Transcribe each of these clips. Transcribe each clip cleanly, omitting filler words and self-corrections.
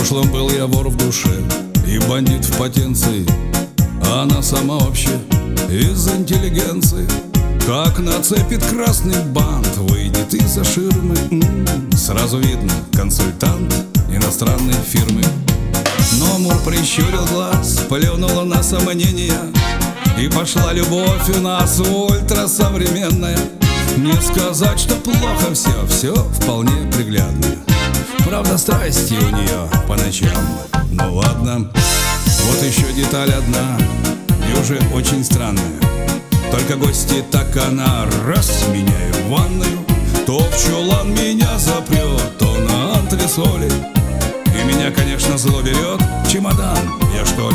прошлом был я вор в душе и бандит в потенции, а она сама вообще из интеллигенции. Как нацепит красный бант, выйдет из-за ширмы, сразу видно, консультант иностранной фирмы. Но Мур прищурил глаз, плюнула на сомнения, и пошла любовь у нас ультрасовременная. Не сказать, что плохо все вполне приглядно. Правда, страсти у нее по ночам, ну ладно. Вот еще деталь одна, и уже очень странная. Только гости, так она раз меня и в ванную, то в чулан меня запрет, то на антресоли. И меня, конечно, зло берет. Чемодан, я что ли?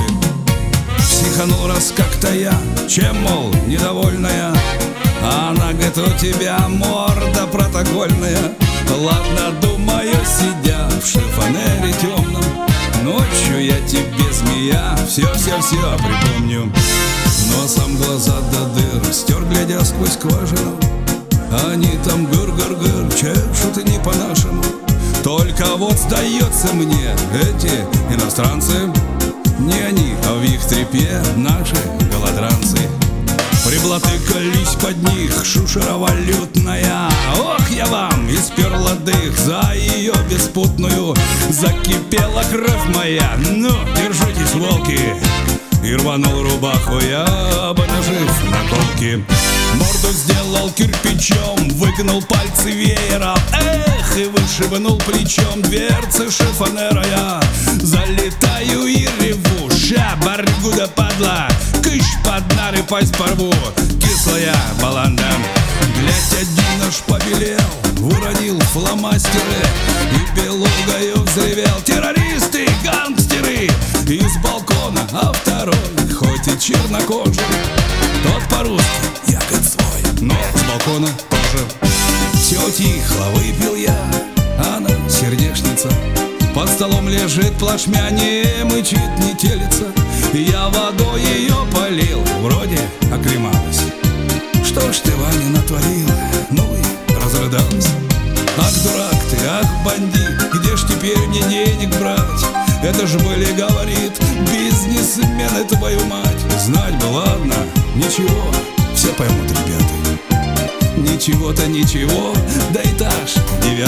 Психанул раз как-то я, чем, мол, недовольная. А она говорит, у тебя морда протокольная. Ладно, думаю, сидя в шифонере темном, ночью я тебе, змея, все припомню. Носом глаза до дыр стер, глядя сквозь скважину. Они там гыр-гыр-гыр чешут и не по-нашему. Только вот сдается мне, эти иностранцы не они, а в их трепе наши голодранцы. Приблатыкались под них, шушера валютная. Ох, я вам исперла дых за ее беспутную. Закипела кровь моя, ну, держитесь, волки. И рванул рубаху я, обнажив наколки. Морду сделал кирпичом, выгнул пальцы веером. Эх, и вышибнул плечом дверцы шифонера я. Залетаю и реву, ща, баргуда падла, кыш под нары, пасть порву, кислая баланда. Глядь, один наш побелел, уронил фломастеры и белугою взревел: террористы, гангстеры! Из балкона, а второй, хоть и чернокожий, тот по-русски, ягод свой, но с балкона тоже. Все утихло, выпил я, она сердечница. Под столом лежит плашмя, не мычит, не телится. Я водой ее полил, вроде оклемалась. Что ж ты, Ваня, натворил? Ну и разрыдалась. Ах, дурак ты, ах, бандит, где ж теперь мне денег брать? Это ж были, говорит, бизнесмены, твою мать. Знать бы, ладно, ничего, все поймут, ребята. Ничего-то ничего, да этаж 9.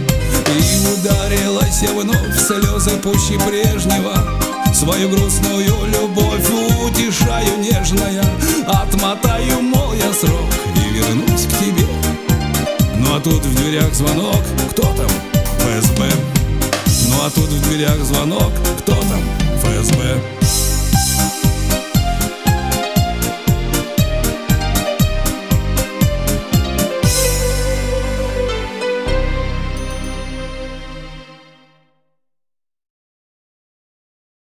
И ударилась я вновь, слезы пуще прежнего. Свою грустную любовь утешаю нежная. Отмотаю, мол, я срок и вернусь к тебе. Ну а тут в дверях звонок, кто там? ФСБ. Ну а тут в дверях звонок, кто там? ФСБ.